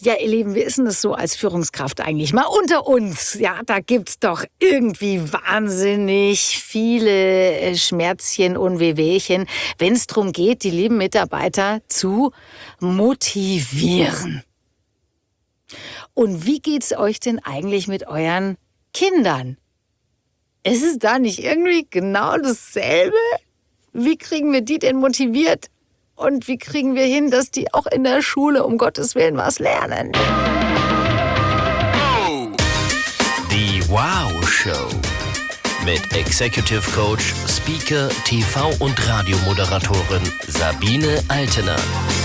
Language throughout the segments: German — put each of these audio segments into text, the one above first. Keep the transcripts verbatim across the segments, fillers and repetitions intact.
Ja, ihr Lieben, wie ist denn das so als Führungskraft eigentlich? Mal unter uns. Ja, da gibt's doch irgendwie wahnsinnig viele äh, Schmerzchen und Wehwehchen, wenn es darum geht, die lieben Mitarbeiter zu motivieren. Und wie geht's euch denn eigentlich mit euren Kindern? Ist es da nicht irgendwie genau dasselbe? Wie kriegen wir die denn motiviert? Und wie kriegen wir hin, dass die auch in der Schule um Gottes Willen was lernen? Die Wow Show mit Executive Coach, Speaker, T V- und Radiomoderatorin Sabine Altener.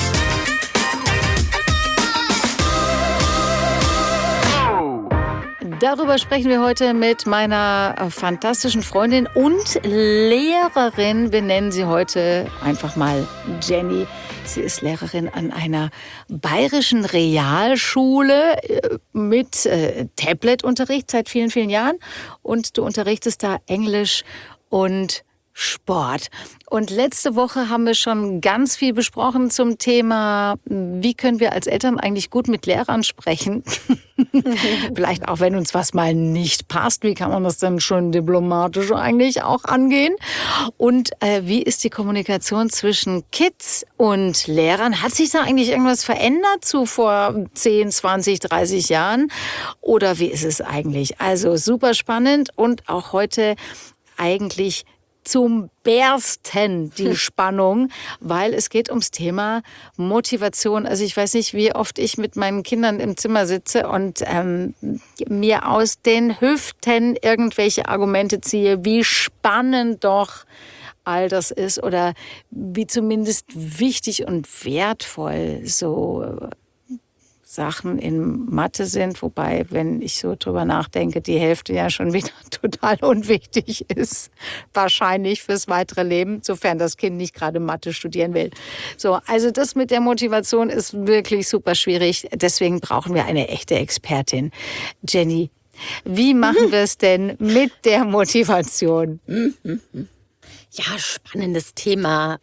Darüber sprechen wir heute mit meiner fantastischen Freundin und Lehrerin. Wir nennen sie heute einfach mal Jenny. Sie ist Lehrerin an einer bayerischen Realschule mit äh, Tablet-Unterricht seit vielen, vielen Jahren. Und du unterrichtest da Englisch und Sport. Und letzte Woche haben wir schon ganz viel besprochen zum Thema, wie können wir als Eltern eigentlich gut mit Lehrern sprechen? Vielleicht auch, wenn uns was mal nicht passt, wie kann man das dann schon diplomatisch eigentlich auch angehen? Und äh, wie ist die Kommunikation zwischen Kids und Lehrern? Hat sich da eigentlich irgendwas verändert zu vor zehn, zwanzig, dreißig Jahren? Oder wie ist es eigentlich? Also super spannend und auch heute eigentlich zum Bersten die Spannung, weil es geht ums Thema Motivation. Also ich weiß nicht, wie oft ich mit meinen Kindern im Zimmer sitze und ähm, mir aus den Hüften irgendwelche Argumente ziehe, wie spannend doch all das ist oder wie zumindest wichtig und wertvoll so Sachen in Mathe sind, wobei, wenn ich so drüber nachdenke, die Hälfte ja schon wieder total unwichtig ist, wahrscheinlich fürs weitere Leben, sofern das Kind nicht gerade Mathe studieren will. So, also das mit der Motivation ist wirklich super schwierig, deswegen brauchen wir eine echte Expertin. Jenny, wie machen wir es denn mit der Motivation? Ja, spannendes Thema.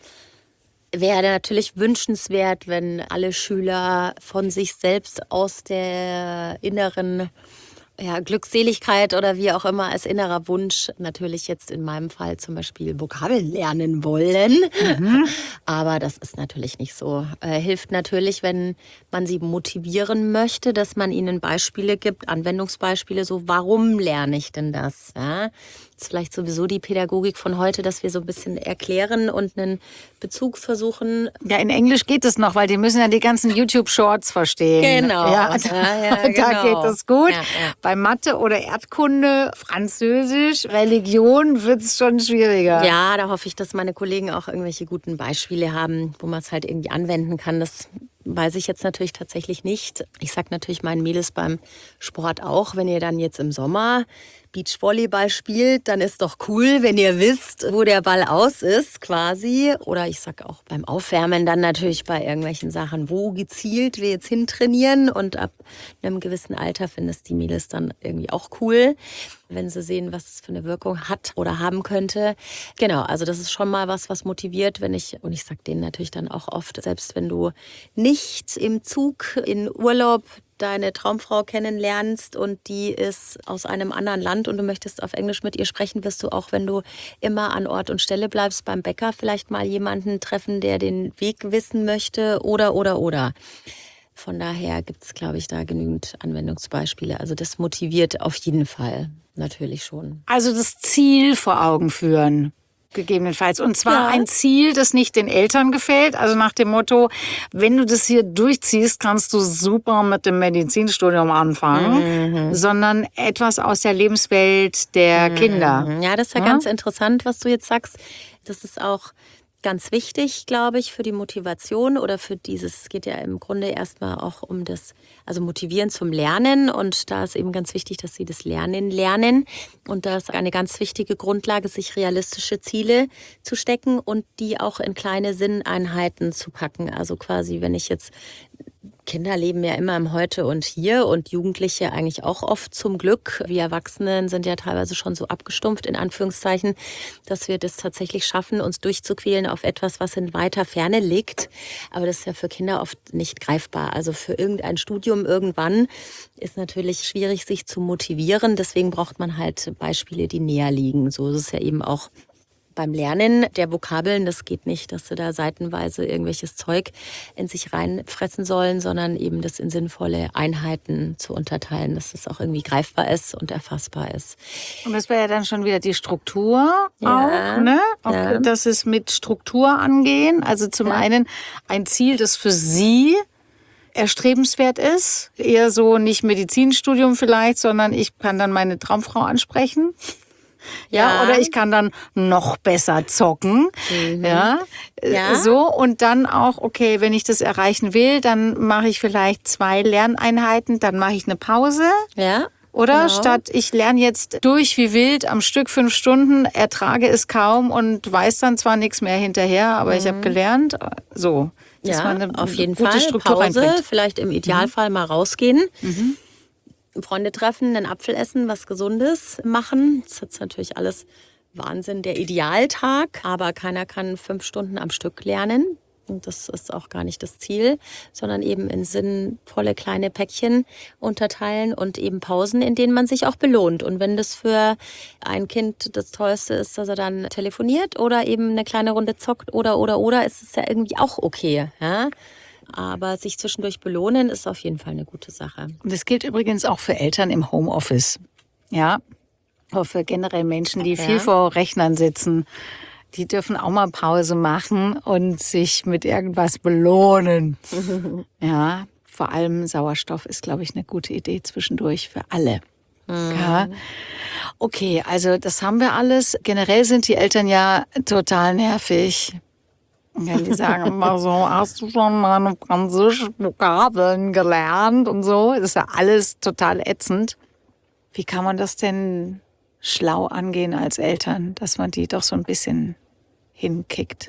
Wäre natürlich wünschenswert, wenn alle Schüler von sich selbst aus der inneren ja, Glückseligkeit oder wie auch immer als innerer Wunsch natürlich jetzt in meinem Fall zum Beispiel Vokabeln lernen wollen. Mhm. Aber das ist natürlich nicht so. Äh, hilft natürlich, wenn man sie motivieren möchte, dass man ihnen Beispiele gibt, Anwendungsbeispiele, so warum lerne ich denn das? Ja? Das ist vielleicht sowieso die Pädagogik von heute, dass wir so ein bisschen erklären und einen Bezug versuchen. Ja, in Englisch geht es noch, weil die müssen ja die ganzen YouTube-Shorts verstehen. Genau. Ja, ja, ja, da genau. geht es gut. Ja, ja. Bei Mathe oder Erdkunde, Französisch, Religion wird es schon schwieriger. Ja, da hoffe ich, dass meine Kollegen auch irgendwelche guten Beispiele haben, wo man es halt irgendwie anwenden kann. Das weiß ich jetzt natürlich tatsächlich nicht. Ich sage natürlich meinen Mädels beim Sport auch, wenn ihr dann jetzt im Sommer Beachvolleyball spielt, dann ist doch cool, wenn ihr wisst, wo der Ball aus ist quasi. Oder ich sag auch beim Aufwärmen dann natürlich bei irgendwelchen Sachen, wo gezielt wir jetzt hintrainieren. Und ab einem gewissen Alter finden es die Mädels dann irgendwie auch cool, wenn sie sehen, was es für eine Wirkung hat oder haben könnte. Genau, also das ist schon mal was, was motiviert, wenn ich, und ich sag denen natürlich dann auch oft, selbst wenn du nicht im Zug in Urlaub deine Traumfrau kennenlernst und die ist aus einem anderen Land und du möchtest auf Englisch mit ihr sprechen, wirst du auch, wenn du immer an Ort und Stelle bleibst, beim Bäcker vielleicht mal jemanden treffen, der den Weg wissen möchte oder, oder, oder. Von daher gibt es, glaube ich, da genügend Anwendungsbeispiele. Also das motiviert auf jeden Fall natürlich schon. Also das Ziel vor Augen führen. Gegebenenfalls. Und zwar ja. ein Ziel, das nicht den Eltern gefällt. Also nach dem Motto, wenn du das hier durchziehst, kannst du super mit dem Medizinstudium anfangen, mhm. sondern etwas aus der Lebenswelt der mhm. Kinder. Ja, das ist ja, ja ganz interessant, was du jetzt sagst. Das ist auch ganz wichtig, glaube ich, für die Motivation oder für dieses, es geht ja im Grunde erstmal auch um das, also motivieren zum Lernen und da ist eben ganz wichtig, dass sie das Lernen lernen und da ist eine ganz wichtige Grundlage, sich realistische Ziele zu stecken und die auch in kleine Sinneinheiten zu packen. Also quasi, wenn ich jetzt Kinder leben ja immer im Heute und Hier und Jugendliche eigentlich auch oft zum Glück. Wir Erwachsenen sind ja teilweise schon so abgestumpft, in Anführungszeichen, dass wir das tatsächlich schaffen, uns durchzuquälen auf etwas, was in weiter Ferne liegt. Aber das ist ja für Kinder oft nicht greifbar. Also für irgendein Studium irgendwann ist natürlich schwierig, sich zu motivieren. Deswegen braucht man halt Beispiele, die näher liegen. So ist es ja eben auch beim Lernen der Vokabeln. Das geht nicht, dass sie da seitenweise irgendwelches Zeug in sich reinfressen sollen, sondern eben das in sinnvolle Einheiten zu unterteilen, dass das auch irgendwie greifbar ist und erfassbar ist. Und das wäre ja dann schon wieder die Struktur Ja, auch, ne? Auch, ja. dass es mit Struktur angehen. Also zum Ja. einen ein Ziel, das für Sie erstrebenswert ist. Eher so nicht Medizinstudium vielleicht, sondern ich kann dann meine Traumfrau ansprechen. Ja, Ja. oder ich kann dann noch besser zocken. Ja, äh, Ja. so. Und dann auch, okay, wenn ich das erreichen will, dann mache ich vielleicht zwei Lerneinheiten, dann mache ich eine Pause. Ja. Oder Genau. statt ich lerne jetzt durch wie wild am Stück fünf Stunden, ertrage es kaum und weiß dann zwar nichts mehr hinterher, aber ich habe gelernt. So, dass Ja, man eine auf jeden gute Fall. Struktur Pause, reinbringt. vielleicht im Idealfall mal rausgehen. Freunde treffen, einen Apfel essen, was Gesundes machen. Das ist jetzt natürlich alles Wahnsinn, der Idealtag. Aber keiner kann fünf Stunden am Stück lernen. Und das ist auch gar nicht das Ziel, sondern eben in sinnvolle kleine Päckchen unterteilen und eben Pausen, in denen man sich auch belohnt. Und wenn das für ein Kind das Tollste ist, dass er dann telefoniert oder eben eine kleine Runde zockt oder, oder, oder, ist es ja irgendwie auch okay. Ja? Aber sich zwischendurch belohnen ist auf jeden Fall eine gute Sache. Und das gilt übrigens auch für Eltern im Homeoffice. Ja, auch für generell Menschen, die viel Ja. vor Rechnern sitzen. Die dürfen auch mal Pause machen und sich mit irgendwas belohnen. Ja, vor allem Sauerstoff ist, glaube ich, eine gute Idee zwischendurch für alle. Ja. Okay, also das haben wir alles. Generell sind die Eltern ja total nervig. Ja, die sagen immer so, hast du schon meine französischen Vokabeln gelernt und so. Das ist ja alles total ätzend. Wie kann man das denn schlau angehen als Eltern, dass man die doch so ein bisschen hinkickt?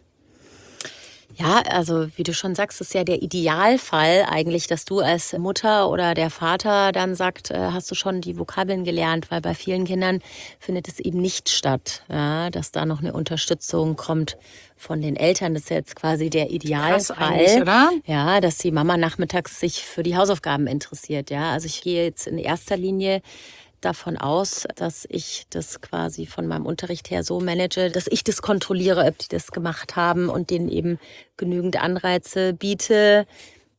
Ja, also wie du schon sagst, ist ja der Idealfall eigentlich, dass du als Mutter oder der Vater dann sagt, äh, hast du schon die Vokabeln gelernt, weil bei vielen Kindern findet es eben nicht statt, ja, dass da noch eine Unterstützung kommt von den Eltern. Das ist ja jetzt quasi der Krass eigentlich, Idealfall, oder? ja, dass die Mama nachmittags sich für die Hausaufgaben interessiert. Ja, also ich gehe jetzt in erster Linie davon aus, dass ich das quasi von meinem Unterricht her so manage, dass ich das kontrolliere, ob die das gemacht haben und denen eben genügend Anreize biete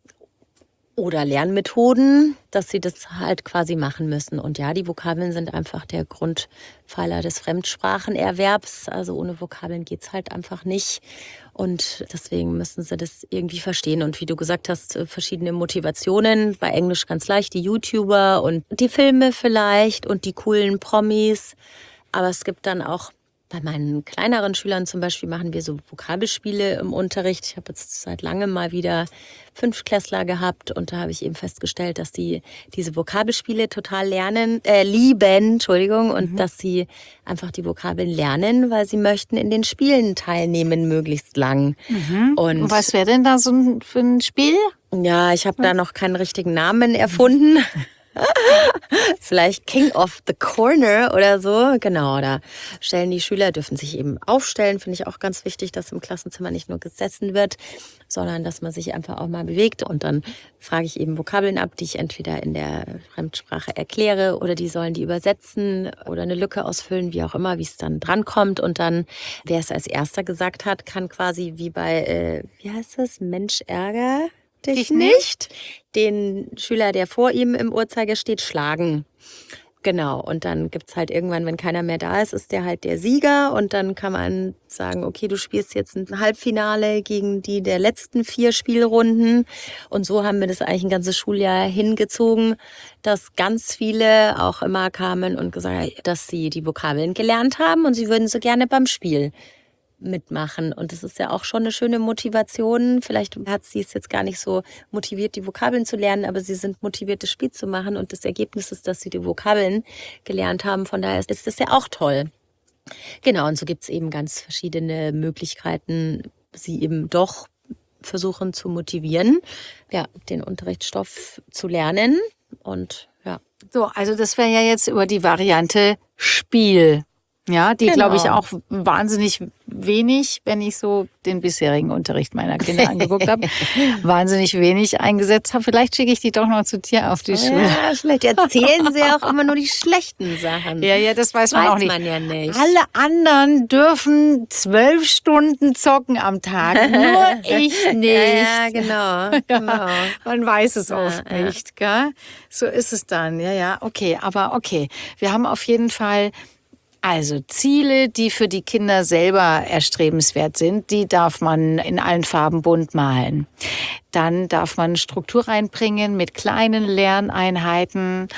oder Lernmethoden, dass sie das halt quasi machen müssen. Und ja, die Vokabeln sind einfach der Grundpfeiler des Fremdsprachenerwerbs. Also ohne Vokabeln geht's halt einfach nicht. Und deswegen müssen sie das irgendwie verstehen. Und wie du gesagt hast, verschiedene Motivationen. Bei Englisch ganz leicht die YouTuber und die Filme vielleicht und die coolen Promis. Aber es gibt dann auch bei meinen kleineren Schülern zum Beispiel machen wir so Vokabelspiele im Unterricht. Ich habe jetzt seit langem mal wieder Fünftklässler gehabt und da habe ich eben festgestellt, dass die diese Vokabelspiele total lernen, äh, lieben, Entschuldigung, und mhm. dass sie einfach die Vokabeln lernen, weil sie möchten in den Spielen teilnehmen, möglichst lang. Mhm. Und, und was wäre denn da so ein, für ein Spiel? Ja, ich habe da noch keinen richtigen Namen erfunden. Vielleicht King of the Corner oder so. Genau, da stellen die Schüler, dürfen sich eben aufstellen. Finde ich auch ganz wichtig, dass im Klassenzimmer nicht nur gesessen wird, sondern dass man sich einfach auch mal bewegt. Und dann frage ich eben Vokabeln ab, die ich entweder in der Fremdsprache erkläre oder die sollen die übersetzen oder eine Lücke ausfüllen, wie auch immer, wie es dann drankommt. Und dann, wer es als Erster gesagt hat, kann quasi wie bei, äh, wie heißt das, Mensch ärger dich nicht, den Schüler, der vor ihm im Uhrzeiger steht, schlagen. Genau, und dann gibt's halt irgendwann, wenn keiner mehr da ist, ist der halt der Sieger und dann kann man sagen, okay, du spielst jetzt ein Halbfinale gegen die der letzten vier Spielrunden und so haben wir das eigentlich ein ganzes Schuljahr hingezogen, dass ganz viele auch immer kamen und gesagt haben, dass sie die Vokabeln gelernt haben und sie würden so gerne beim Spiel mitmachen. Und das ist ja auch schon eine schöne Motivation. Vielleicht hat sie es jetzt gar nicht so motiviert, die Vokabeln zu lernen, aber sie sind motiviert, das Spiel zu machen. Und das Ergebnis ist, dass sie die Vokabeln gelernt haben. Von daher ist das ja auch toll. Genau, und so gibt es eben ganz verschiedene Möglichkeiten, sie eben doch versuchen zu motivieren, ja, den Unterrichtsstoff zu lernen und ja. So, also das wäre ja jetzt über die Variante Spiel. Ja, die, Genau. glaube ich, auch wahnsinnig wenig, wenn ich so den bisherigen Unterricht meiner Kinder angeguckt habe, wahnsinnig wenig eingesetzt habe. Vielleicht schicke ich die doch noch zu dir auf die Schule. Ja, vielleicht erzählen sie auch immer nur die schlechten Sachen. Ja, ja, das weiß das man weiß auch nicht. man ja nicht. Alle anderen dürfen zwölf Stunden zocken am Tag, nur ich nicht. Ja, genau. genau. Ja, man weiß es Ja, oft ja. nicht, gell? So ist es dann. Ja, ja, okay. Aber okay, wir haben auf jeden Fall also Ziele, die für die Kinder selber erstrebenswert sind, die darf man in allen Farben bunt malen. Dann darf man Struktur reinbringen mit kleinen Lerneinheiten.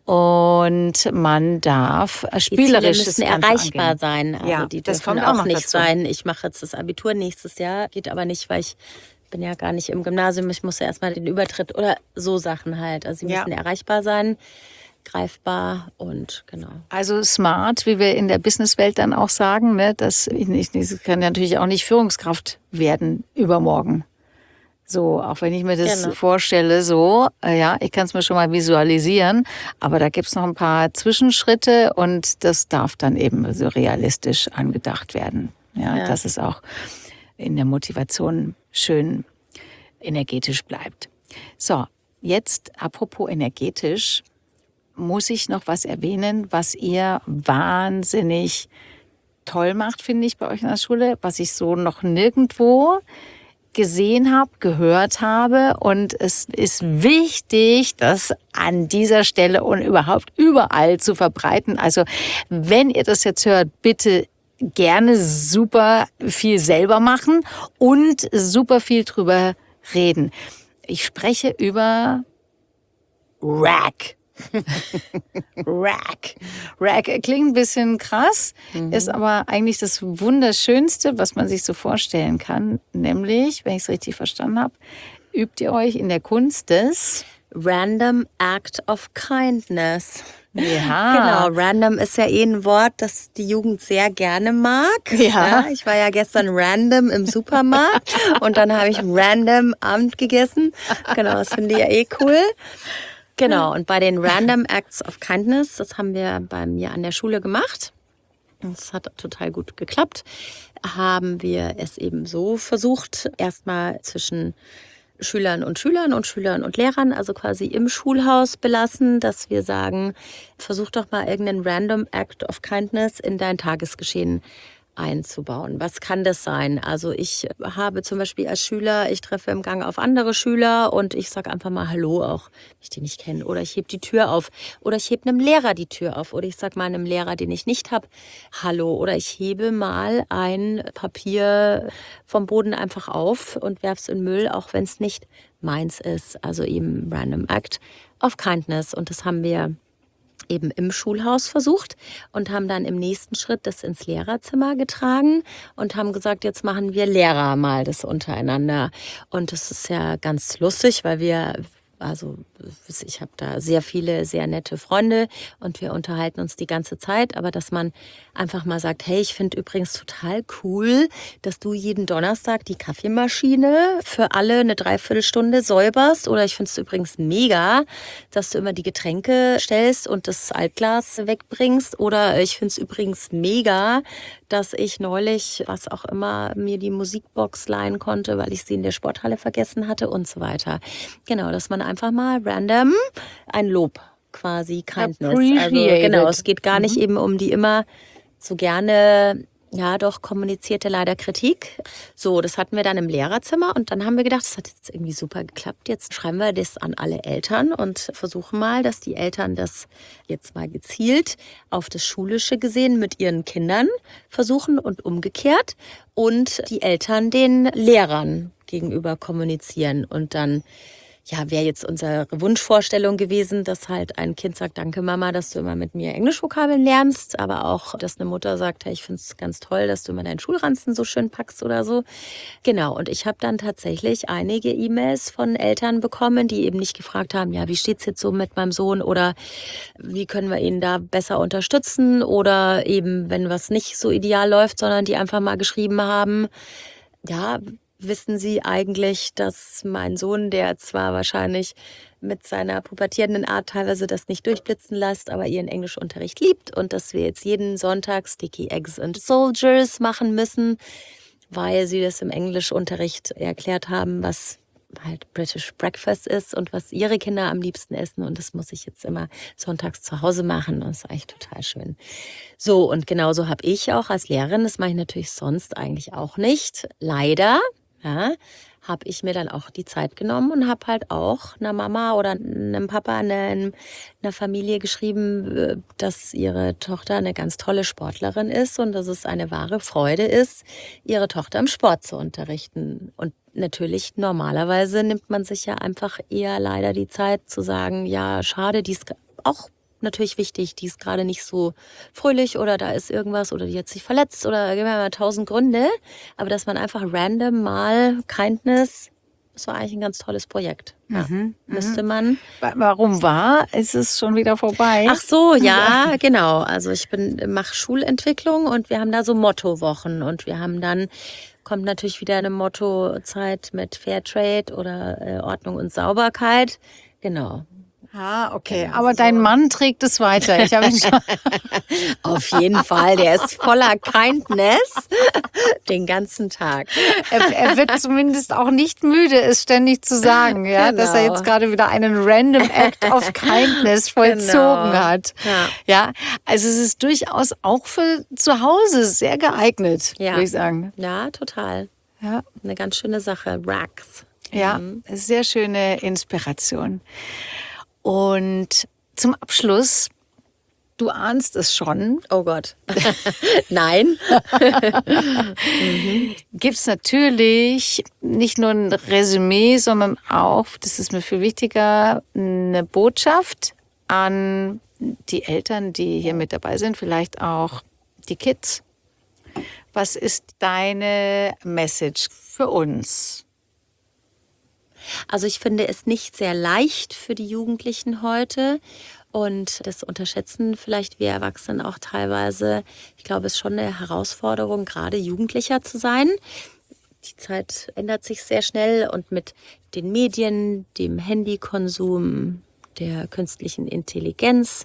Und man darf spielerisch die Ziele müssen erreichbar sein. Also ja, die das dürfen kommt auch, auch noch nicht dazu. sein. Ich mache jetzt das Abitur nächstes Jahr, geht aber nicht, weil ich bin ja gar nicht im Gymnasium. Ich muss ja erstmal den Übertritt oder so Sachen halt. Also sie Ja. müssen erreichbar sein, greifbar und genau. Also smart, wie wir in der Businesswelt dann auch sagen, ne, das, ich, ich kann natürlich auch nicht Führungskraft werden übermorgen. So, auch wenn ich mir das Genau. vorstelle, so, äh, ja, ich kann es mir schon mal visualisieren, aber da gibt's noch ein paar Zwischenschritte und das darf dann eben so realistisch angedacht werden. Ja, Ja. dass es auch in der Motivation schön energetisch bleibt. So, jetzt apropos energetisch, muss ich noch was erwähnen, was ihr wahnsinnig toll macht, finde ich, bei euch in der Schule, was ich so noch nirgendwo gesehen habe, gehört habe. Und es ist wichtig, das an dieser Stelle und überhaupt überall zu verbreiten. Also wenn ihr das jetzt hört, bitte gerne super viel selber machen und super viel drüber reden. Ich spreche über Rack. Rack. Rack klingt ein bisschen krass, mhm. ist aber eigentlich das Wunderschönste, was man sich so vorstellen kann. Nämlich, wenn ich es richtig verstanden habe, übt ihr euch in der Kunst des Random Act of Kindness. Ja. Genau, random ist ja eh ein Wort, das die Jugend sehr gerne mag. Ja. Ich war ja gestern random im Supermarkt und dann habe ich random Abend gegessen. Genau, das finde ich ja eh cool. Genau, und bei den Random Acts of Kindness, das haben wir bei mir an der Schule gemacht. Das hat total gut geklappt. Haben wir es eben so versucht, erstmal zwischen Schülern und Schülern und Schülern und Lehrern, also quasi im Schulhaus belassen, dass wir sagen, versuch doch mal irgendeinen Random Act of Kindness in dein Tagesgeschehen einzubauen. Was kann das sein? Also ich habe zum Beispiel als Schüler, ich treffe im Gang auf andere Schüler und ich sage einfach mal Hallo, auch wenn ich die nicht kenne. Oder ich hebe die Tür auf. Oder ich hebe einem Lehrer die Tür auf. Oder ich sage mal einem Lehrer, den ich nicht habe, Hallo. Oder ich hebe mal ein Papier vom Boden einfach auf und werfe es in Müll, auch wenn es nicht meins ist. Also eben Random Act of Kindness. Und das haben wir eben im Schulhaus versucht und haben dann im nächsten Schritt das ins Lehrerzimmer getragen und haben gesagt, jetzt machen wir Lehrer mal das untereinander. Und das ist ja ganz lustig, weil wir, also ich habe da sehr viele, sehr nette Freunde und wir unterhalten uns die ganze Zeit, aber dass man einfach mal sagt, hey, ich finde übrigens total cool, dass du jeden Donnerstag die Kaffeemaschine für alle eine Dreiviertelstunde säuberst, oder ich finde es übrigens mega, dass du immer die Getränke stellst und das Altglas wegbringst, oder ich finde es übrigens mega, dass ich neulich, was auch immer, mir die Musikbox leihen konnte, weil ich sie in der Sporthalle vergessen hatte und so weiter. Genau, dass man einfach mal random ein Lob quasi, Kindness. Also, genau, es geht gar nicht mhm. eben um die immer so gerne, ja doch, kommunizierte leider Kritik. So, das hatten wir dann im Lehrerzimmer und dann haben wir gedacht, das hat jetzt irgendwie super geklappt. Jetzt schreiben wir das an alle Eltern und versuchen mal, dass die Eltern das jetzt mal gezielt auf das Schulische gesehen mit ihren Kindern versuchen und umgekehrt und die Eltern den Lehrern gegenüber kommunizieren. Und dann ja, wäre jetzt unsere Wunschvorstellung gewesen, dass halt ein Kind sagt, danke Mama, dass du immer mit mir Englischvokabeln lernst, aber auch, dass eine Mutter sagt, hey, ich finde es ganz toll, dass du immer deinen Schulranzen so schön packst oder so. Genau, und ich habe dann tatsächlich einige E-Mails von Eltern bekommen, die eben nicht gefragt haben, ja, wie steht's jetzt so mit meinem Sohn oder wie können wir ihn da besser unterstützen oder eben, wenn was nicht so ideal läuft, sondern die einfach mal geschrieben haben, ja, wissen Sie eigentlich, dass mein Sohn, der zwar wahrscheinlich mit seiner pubertierenden Art teilweise das nicht durchblitzen lässt, aber ihren Englischunterricht liebt und dass wir jetzt jeden Sonntag Sticky Eggs and Soldiers machen müssen, weil sie das im Englischunterricht erklärt haben, was halt British Breakfast ist und was ihre Kinder am liebsten essen. Und das muss ich jetzt immer sonntags zu Hause machen. Und das ist eigentlich total schön. So, und genauso habe ich auch als Lehrerin, das mache ich natürlich sonst eigentlich auch nicht, leider, ja, habe ich mir dann auch die Zeit genommen und habe halt auch einer Mama oder einem Papa, einer, einer Familie geschrieben, dass ihre Tochter eine ganz tolle Sportlerin ist und dass es eine wahre Freude ist, ihre Tochter im Sport zu unterrichten. Und natürlich, normalerweise nimmt man sich ja einfach eher leider die Zeit zu sagen, ja, schade, die ist auch natürlich wichtig, die ist gerade nicht so fröhlich oder da ist irgendwas oder die hat sich verletzt oder gibt ja tausend Gründe. Aber dass man einfach random mal Kindness, das war eigentlich ein ganz tolles Projekt. Ja, Mhm, müsste man. Warum war? Ist es schon wieder vorbei? Ach so, ja, genau. Also ich bin mache Schulentwicklung und wir haben da so Mottowochen und wir haben dann kommt natürlich wieder eine Mottozeit mit Fairtrade oder äh, Ordnung und Sauberkeit. Genau. Ah, okay. Genau, Aber so. Dein Mann trägt es weiter. Ich habe ihn schon Auf jeden Fall, der ist voller Kindness den ganzen Tag. er, er wird zumindest auch nicht müde, es ständig zu sagen, ja, Genau. dass er jetzt gerade wieder einen random Act of Kindness vollzogen Genau. hat. Ja. ja, also es ist durchaus auch für zu Hause sehr geeignet, Ja. würde ich sagen. Ja, total. Ja, Eine ganz schöne Sache. Racks. ja, sehr schöne Inspiration. Und zum Abschluss, du ahnst es schon, Oh Gott. Nein. gibt es natürlich nicht nur ein Resümee, sondern auch, das ist mir viel wichtiger, eine Botschaft an die Eltern, die hier mit dabei sind, vielleicht auch die Kids. Was ist deine Message für uns? Also ich finde es nicht sehr leicht für die Jugendlichen heute und das unterschätzen vielleicht wir Erwachsenen auch teilweise. Ich glaube, es ist schon eine Herausforderung, gerade Jugendlicher zu sein. Die Zeit ändert sich sehr schnell und mit den Medien, dem Handykonsum, der künstlichen Intelligenz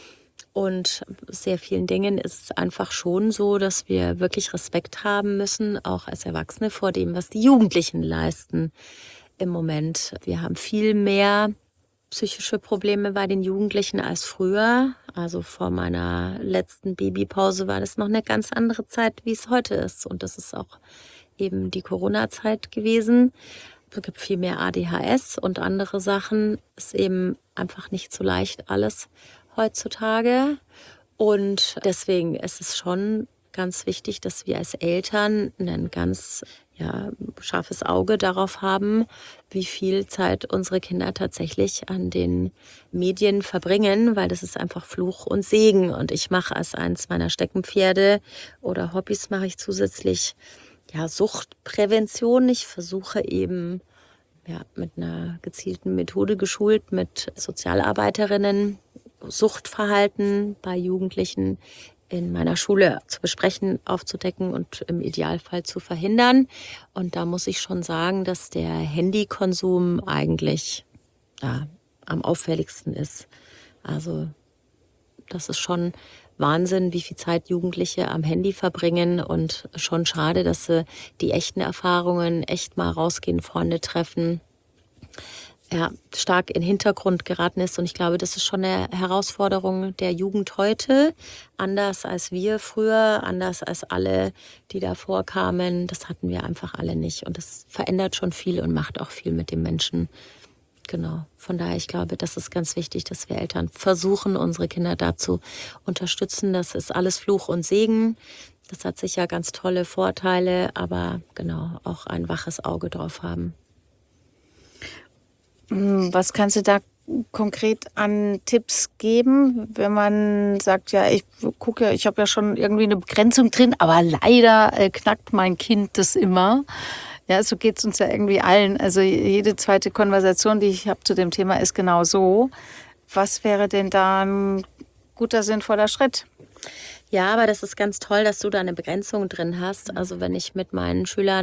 und sehr vielen Dingen ist es einfach schon so, dass wir wirklich Respekt haben müssen, auch als Erwachsene, vor dem, was die Jugendlichen leisten. Im Moment. Wir haben viel mehr psychische Probleme bei den Jugendlichen als früher. Also vor meiner letzten Babypause war das noch eine ganz andere Zeit, wie es heute ist. Und das ist auch eben die Corona-Zeit gewesen. Es gibt viel mehr A D H S und andere Sachen. Ist eben einfach nicht so leicht alles heutzutage. Und deswegen ist es schon ganz wichtig, dass wir als Eltern ein ganz ja, scharfes Auge darauf haben, wie viel Zeit unsere Kinder tatsächlich an den Medien verbringen, weil das ist einfach Fluch und Segen. Und ich mache als eins meiner Steckenpferde oder Hobbys mache ich zusätzlich ja, Suchtprävention. Ich versuche eben ja, mit einer gezielten Methode geschult, mit Sozialarbeiterinnen Suchtverhalten bei Jugendlichen in meiner Schule zu besprechen, aufzudecken und im Idealfall zu verhindern. Und da muss ich schon sagen, dass der Handykonsum eigentlich ja, am auffälligsten ist. Also das ist schon Wahnsinn, wie viel Zeit Jugendliche am Handy verbringen und schon schade, dass sie die echten Erfahrungen echt mal rausgehen, Freunde treffen, ja, stark in den Hintergrund geraten ist. Und ich glaube, das ist schon eine Herausforderung der Jugend heute. Anders als wir früher, anders als alle, die davor kamen. Das hatten wir einfach alle nicht. Und das verändert schon viel und macht auch viel mit dem Menschen. Genau. Von daher, ich glaube, das ist ganz wichtig, dass wir Eltern versuchen, unsere Kinder dazu unterstützen. Das ist alles Fluch und Segen. Das hat sicher ganz tolle Vorteile, aber genau, auch ein waches Auge drauf haben. Was kannst du da konkret an Tipps geben, wenn man sagt, ja, ich gucke ja, ich habe ja schon irgendwie eine Begrenzung drin, aber leider äh, knackt mein Kind das immer. Ja, so geht es uns ja irgendwie allen. Also jede zweite Konversation, die ich habe zu dem Thema, ist genau so. Was wäre denn da ein guter, sinnvoller Schritt? Ja, aber das ist ganz toll, dass du da eine Begrenzung drin hast. Also wenn ich mit meinen Schülern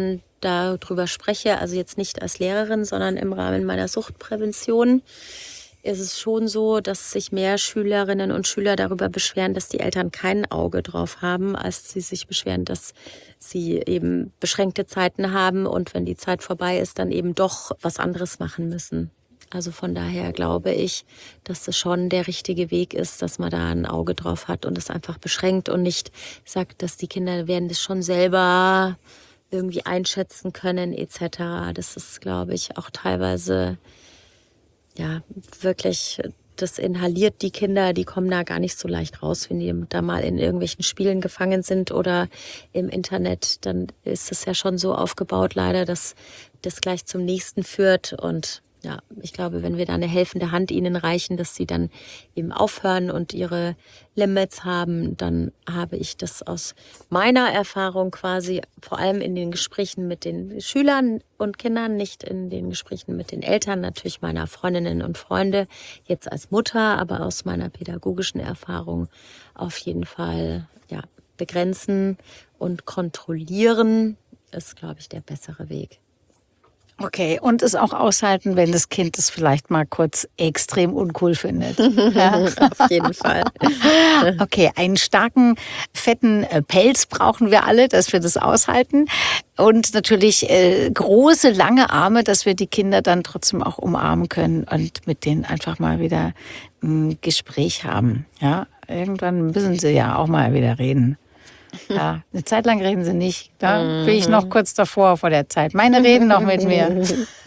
darüber spreche, also jetzt nicht als Lehrerin, sondern im Rahmen meiner Suchtprävention, ist es schon so, dass sich mehr Schülerinnen und Schüler darüber beschweren, dass die Eltern kein Auge drauf haben, als sie sich beschweren, dass sie eben beschränkte Zeiten haben und wenn die Zeit vorbei ist, dann eben doch was anderes machen müssen. Also von daher glaube ich, dass das schon der richtige Weg ist, dass man da ein Auge drauf hat und es einfach beschränkt und nicht sagt, dass die Kinder werden das schon selber irgendwie einschätzen können et cetera. Das ist, glaube ich, auch teilweise ja wirklich, das inhaliert die Kinder, die kommen da gar nicht so leicht raus, wenn die da mal in irgendwelchen Spielen gefangen sind oder im Internet, dann ist es ja schon so aufgebaut leider, dass das gleich zum nächsten führt und ja, ich glaube, wenn wir da eine helfende Hand ihnen reichen, dass sie dann eben aufhören und ihre Limits haben, dann habe ich das aus meiner Erfahrung quasi vor allem in den Gesprächen mit den Schülern und Kindern, nicht in den Gesprächen mit den Eltern, natürlich meiner Freundinnen und Freunde, jetzt als Mutter, aber aus meiner pädagogischen Erfahrung auf jeden Fall ja, begrenzen und kontrollieren ist, glaube ich, der bessere Weg. Okay, und es auch aushalten, wenn das Kind es vielleicht mal kurz extrem uncool findet. Ja. Auf jeden Fall. Okay, einen starken, fetten Pelz brauchen wir alle, dass wir das aushalten. Und natürlich äh, große, lange Arme, dass wir die Kinder dann trotzdem auch umarmen können und mit denen einfach mal wieder ein Gespräch haben. Ja, irgendwann müssen sie ja auch mal wieder reden. Ja, eine Zeit lang reden sie nicht. Da mhm. bin ich noch kurz davor vor der Zeit. Meine reden noch mit mir.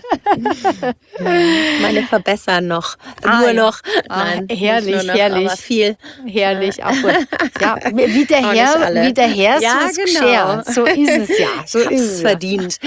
Meine verbessern noch. Ah, nur ja. noch. Ah, Nein, herrlich, nicht nur noch, herrlich. aber viel. Herrlich, auch gut. Ja, wie der Herr, wie der Herr ja, so genau. geschert. So ist es ja. So ist es verdient.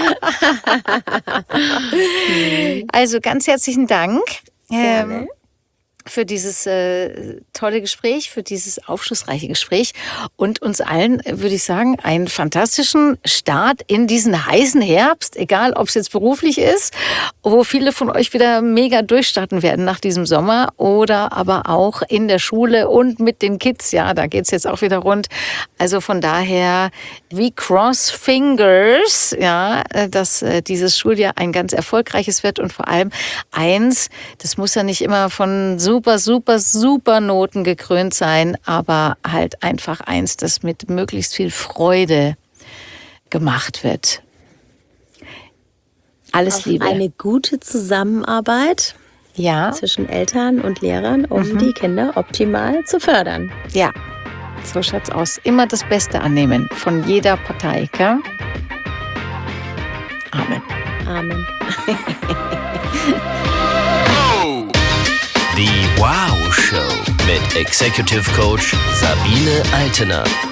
Also ganz herzlichen Dank. Gerne. Ähm, für dieses äh, tolle Gespräch, für dieses aufschlussreiche Gespräch und uns allen, würde ich sagen, einen fantastischen Start in diesen heißen Herbst, egal ob es jetzt beruflich ist, wo viele von euch wieder mega durchstarten werden nach diesem Sommer oder aber auch in der Schule und mit den Kids, ja, da geht's jetzt auch wieder rund. Also von daher, wie cross fingers, ja, dass äh, dieses Schuljahr ein ganz erfolgreiches wird und vor allem eins, das muss ja nicht immer von super super, super, super Noten gekrönt sein, aber halt einfach eins, das mit möglichst viel Freude gemacht wird. Alles Auf Liebe. Eine gute Zusammenarbeit ja. zwischen Eltern und Lehrern, um mhm. die Kinder optimal zu fördern. Ja, so schaut's aus. Immer das Beste annehmen von jeder Partei, gell? Amen. Amen. Die Wow Show mit Executive Coach Sabine Altener.